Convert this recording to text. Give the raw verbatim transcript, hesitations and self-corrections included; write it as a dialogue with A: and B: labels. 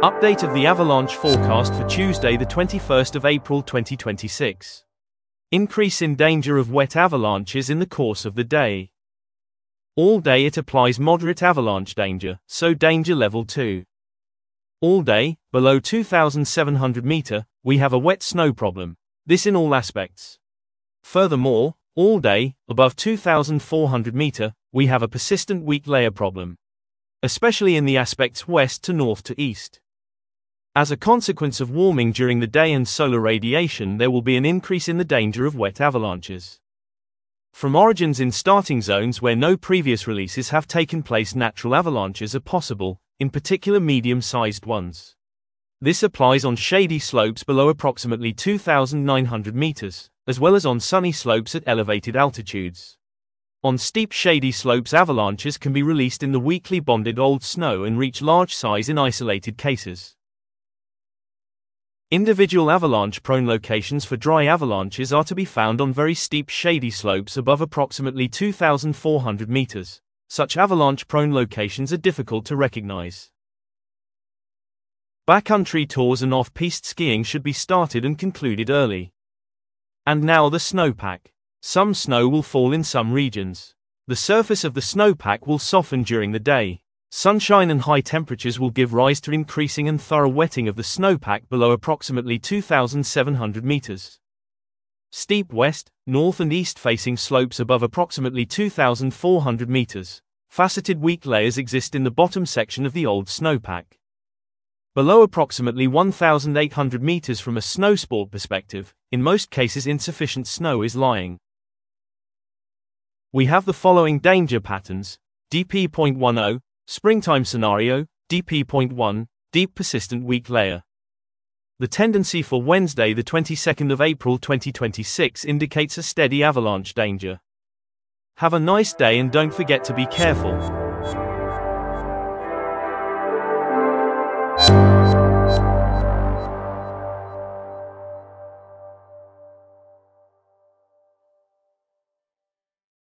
A: Update of the avalanche forecast for Tuesday, the twenty-first of April twenty twenty-six. Increase in danger of wet avalanches in the course of the day. All day it applies moderate avalanche danger, so danger level two. All day, below two thousand seven hundred meters, we have a wet snow problem. This in all aspects. Furthermore, all day, above two thousand four hundred meters, we have a persistent weak layer problem. Especially in the aspects west to north to east. As a consequence of warming during the day and solar radiation, there will be an increase in the danger of wet avalanches. From origins in starting zones where no previous releases have taken place, natural avalanches are possible, in particular medium-sized ones. This applies on shady slopes below approximately two thousand nine hundred meters, as well as on sunny slopes at elevated altitudes. On steep shady slopes, avalanches can be released in the weakly bonded old snow and reach large size in isolated cases. Individual avalanche-prone locations for dry avalanches are to be found on very steep shady slopes above approximately two thousand four hundred meters. Such avalanche-prone locations are difficult to recognize. Backcountry tours and off-piste skiing should be started and concluded early. And now the snowpack. Some snow will fall in some regions. The surface of the snowpack will soften during the day. Sunshine and high temperatures will give rise to increasing and thorough wetting of the snowpack below approximately two thousand seven hundred meters. Steep west, north and east facing slopes above approximately two thousand four hundred meters. Faceted weak layers exist in the bottom section of the old snowpack. Below approximately one thousand eight hundred meters from a snowsport perspective, in most cases insufficient snow is lying. We have the following danger patterns: D P point ten, springtime scenario, D P point one, deep persistent weak layer. The tendency for Wednesday, the twenty-second of April twenty twenty-six, indicates a steady avalanche danger. Have a nice day and don't forget to be careful.